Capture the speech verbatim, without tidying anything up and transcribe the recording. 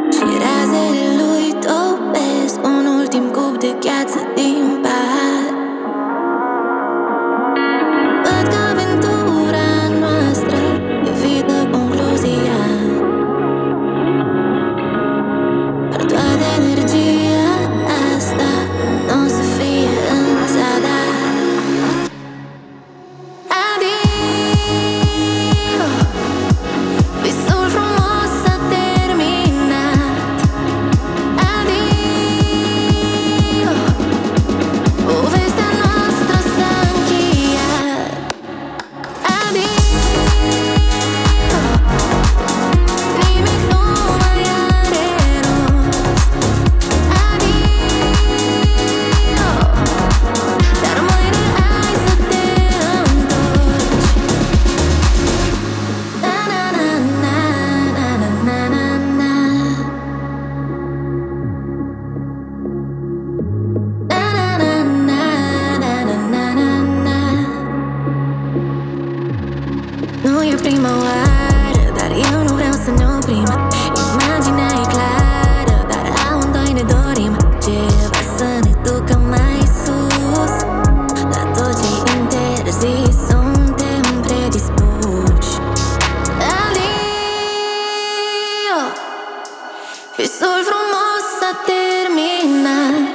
Și razele lui topesc un ultim cup de gheață din pahar. Văd că aventura noastră evită concluzia, dar toată energia asta n-o să fie în zadar. Adio, visul frumos s-a terminat. Adio, povestea noastră s-a încheiat. Adio, nimic nu mai are rost. Adio, dar mâine hai să te întorci. Na na na na na na na na na. Na na na na na na na na na. Nu e prima oară, dar eu nu vreau să ne oprim. Imaginea e clară, dar amândoi ne dorim ceva să ne ducă mai sus. La tot ce-i interzis suntem predispuși. Adio, visul frumos s-a terminat.